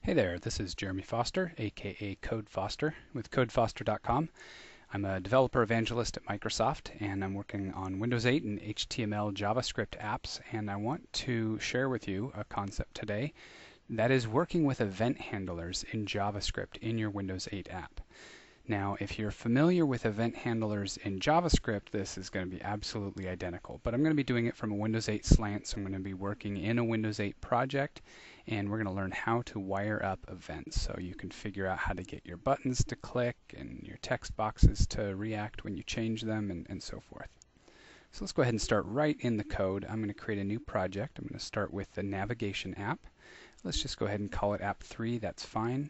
Hey there, this is Jeremy Foster, aka Code Foster, with CodeFoster.com. I'm a developer evangelist at Microsoft, and I'm working on Windows 8 and HTML JavaScript apps, and I want to share with you a concept today that is working with event handlers in JavaScript in your Windows 8 app. Now, if you're familiar with event handlers in JavaScript, this is going to be absolutely identical. But I'm going to be doing it from a Windows 8 slant, so I'm going to be working in a Windows 8 project, and we're going to learn how to wire up events. So you can figure out how to get your buttons to click and your text boxes to react when you change them, and so forth. So let's go ahead and start right in the code. I'm going to create a new project. I'm going to start with the navigation app. Let's just go ahead and call it app 3. That's fine.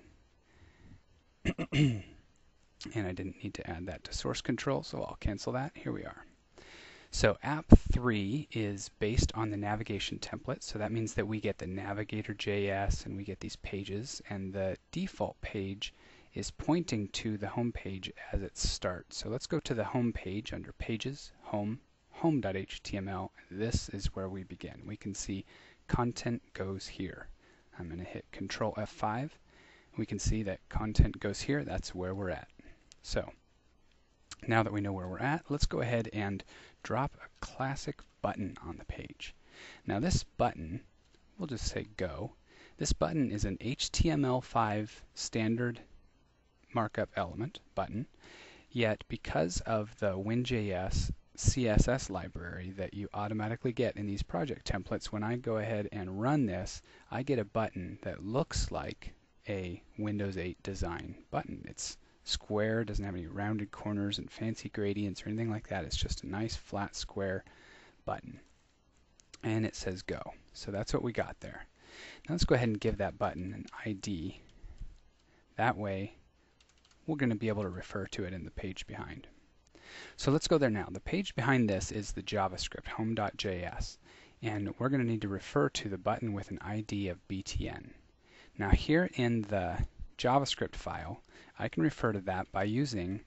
And I didn't need to add that to source control, so I'll cancel that. Here we are. So app 3 is based on the navigation template, so that means that we get the Navigator.js and we get these pages, and the default page is pointing to the home page as it starts. So let's go to the home page under Pages, Home, Home.html. This is where we begin. We can see content goes here. I'm going to hit Control F5. We can see that content goes here. That's where we're at. So now that we know where we're at, let's go ahead and drop a classic button on the page. Now this button, we'll just say Go. This button is an HTML5 standard markup element button, yet because of the WinJS CSS library that you automatically get in these project templates, when I go ahead and run this, I get a button that looks like a Windows 8 design button. It's square, doesn't have any rounded corners and fancy gradients or anything like that. It's just a nice flat square button. And it says Go. So that's what we got there. Now let's go ahead and give that button an ID. That way we're going to be able to refer to it in the page behind. So let's go there now. The page behind this is the JavaScript, home.js. And we're going to need to refer to the button with an ID of btn. Now here in the JavaScript file, I can refer to that by using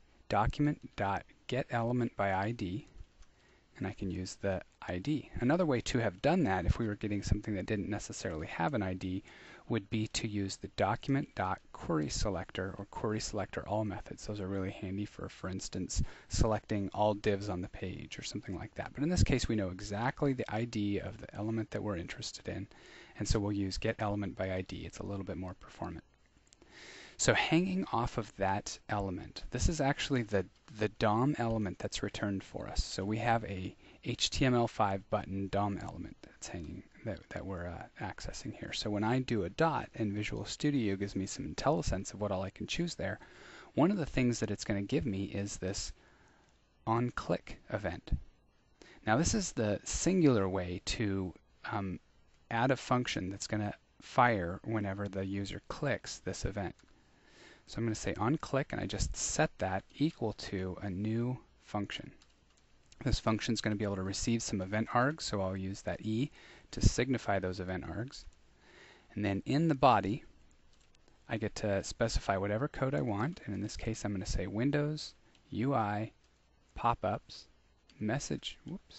document.getElementById, and I can use the ID. Another way to have done that, if we were getting something that didn't necessarily have an ID, would be to use the document.querySelector or querySelectorAll methods. Those are really handy for instance, selecting all divs on the page or something like that. But in this case, we know exactly the ID of the element that we're interested in, and so we'll use getElementById. It's a little bit more performant. So hanging off of that element, this is actually the DOM element that's returned for us. So we have a HTML5 button DOM element that's hanging that we're accessing here. So when I do a dot and Visual Studio gives me some IntelliSense of what all I can choose there, one of the things that it's going to give me is this onClick event. Now this is the singular way to add a function that's going to fire whenever the user clicks this event. So I'm going to say onClick, and I just set that equal to a new function. This function is going to be able to receive some event args, so I'll use that E to signify those event args. And then in the body, I get to specify whatever code I want, and in this case I'm going to say Windows, UI, pop-ups, message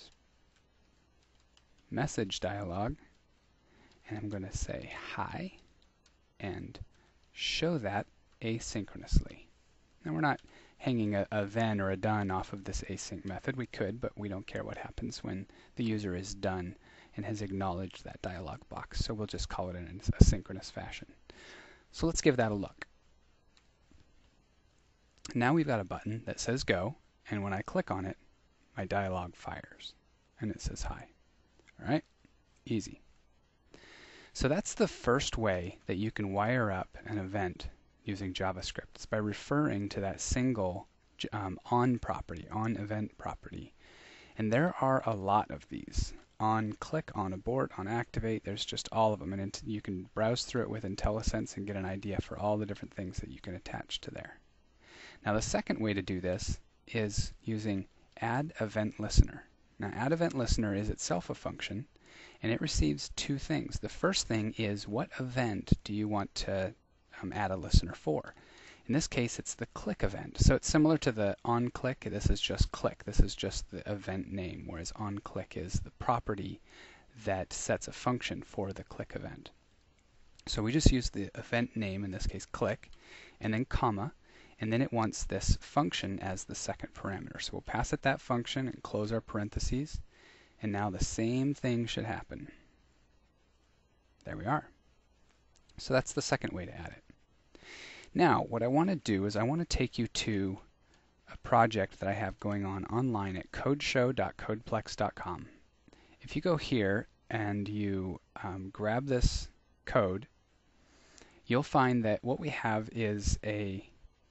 dialog, and I'm going to say hi, and show that asynchronously. Now we're not hanging a then or a done off of this async method. We could, but we don't care what happens when the user is done and has acknowledged that dialog box. So we'll just call it in a synchronous fashion. So let's give that a look. Now we've got a button that says Go, and when I click on it, my dialog fires, and it says hi. All right? Easy. So that's the first way that you can wire up an event using JavaScript. It's by referring to that single on property, on event property. And there are a lot of these. On click, on abort, on activate, there's just all of them. And you can browse through it with IntelliSense and get an idea for all the different things that you can attach to there. Now the second way to do this is using add event listener. Now add event listener is itself a function, and it receives two things. The first thing is, what event do you want to add a listener for? In this case, it's the click event. So it's similar to the onClick. This is just click. This is just the event name, whereas onClick is the property that sets a function for the click event. So we just use the event name, in this case click, and then comma, and then it wants this function as the second parameter. So we'll pass it that function and close our parentheses, and now the same thing should happen. There we are. So that's the second way to add it. Now, what I want to do is I want to take you to a project that I have going on online at codeshow.codeplex.com. If you go here and you grab this code, you'll find that what we have is a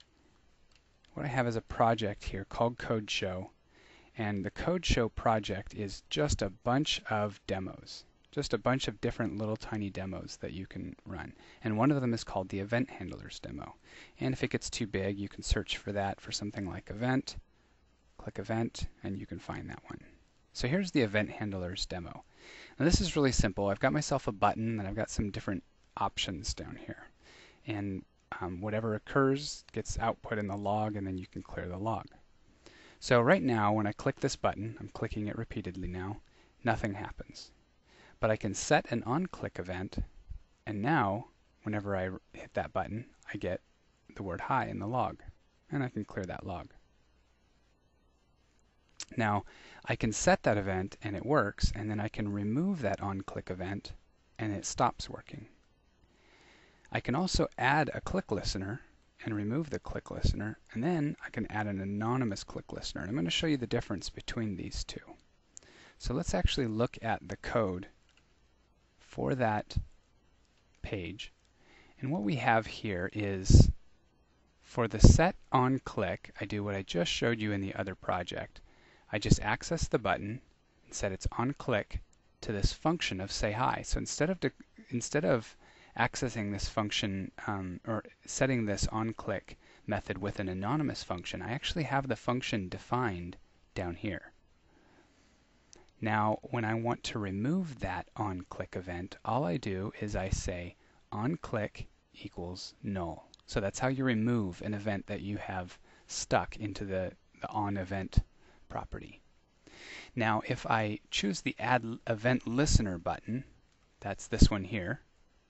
project here called CodeShow, and the CodeShow project is just a bunch of demos, just a bunch of different little tiny demos that you can run, and one of them is called the Event Handlers demo. And if it gets too big, you can search for that for something like event, click event, and you can find that one. So here's the Event Handlers demo. Now this is really simple. I've got myself a button and I've got some different options down here, and whatever occurs gets output in the log, and then you can clear the log. So right now when I click this button, I'm clicking it repeatedly now, nothing happens. But I can set an onClick event, and now whenever I hit that button I get the word hi in the log, and I can clear that log. Now I can set that event and it works, and then I can remove that onClick event and it stops working. I can also add a click listener and remove the click listener, and then I can add an anonymous click listener. And I'm going to show you the difference between these two. So let's actually look at the code for that page. And what we have here is, for the set on click, I do what I just showed you in the other project. I just access the button and set its on click to this function of say hi. So instead of accessing this function or setting this onClick method with an anonymous function, I actually have the function defined down here. Now when I want to remove that onClick event, all I do is I say onClick equals null. So that's how you remove an event that you have stuck into the onEvent property. Now if I choose the Add Event Listener button, that's this one here,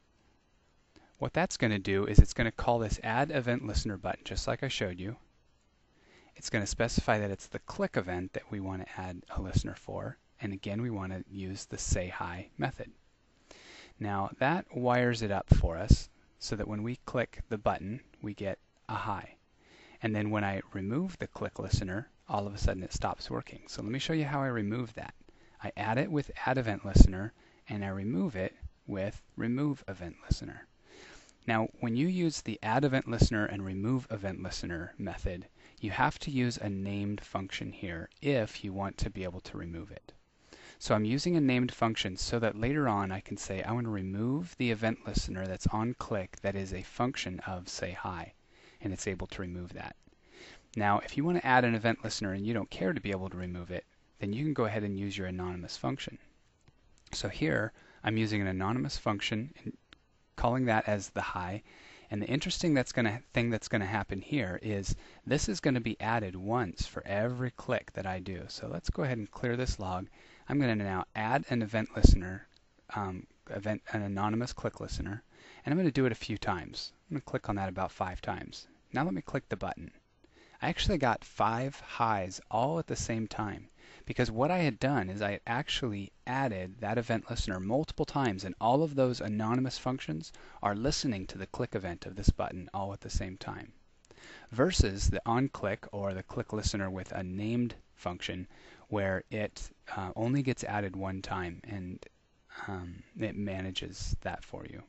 what that's going to do is it's going to call this Add Event Listener button just like I showed you. It's going to specify that it's the click event that we want to add a listener for, and again we want to use the say hi method. Now that wires it up for us so that when we click the button we get a hi, and then when I remove the click listener, all of a sudden it stops working. So let me show you how I remove that. I add it with Add Event Listener, and I remove it with Remove Event Listener. Now when you use the Add Event Listener and Remove Event Listener method, you have to use a named function here if you want to be able to remove it. So I'm using a named function so that later on I can say I want to remove the event listener that's on click that is a function of say hi, and it's able to remove that. Now if you want to add an event listener and you don't care to be able to remove it, then you can go ahead and use your anonymous function. So here I'm using an anonymous function and calling that as the hi, and the interesting thing that's going to happen here is this is going to be added once for every click that I do. So let's go ahead and clear this log. I'm going to now add an event listener, an anonymous click listener, and I'm going to do it a few times. I'm going to click on that about 5 times. Now let me click the button. I actually got 5 highs all at the same time, because what I had done is I had actually added that event listener multiple times, and all of those anonymous functions are listening to the click event of this button all at the same time. Versus the onClick or the click listener with a named function where it only gets added one time, and it manages that for you.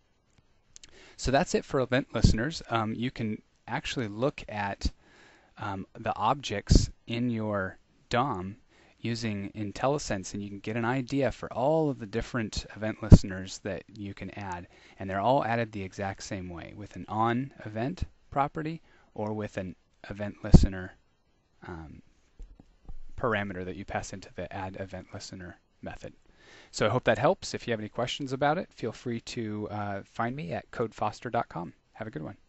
So that's it for event listeners. You can actually look at the objects in your DOM using IntelliSense, and you can get an idea for all of the different event listeners that you can add, and they're all added the exact same way, with an on event property or with an event listener parameter that you pass into the add event listener method. So I hope that helps. If you have any questions about it, feel free to find me at codefoster.com. Have a good one.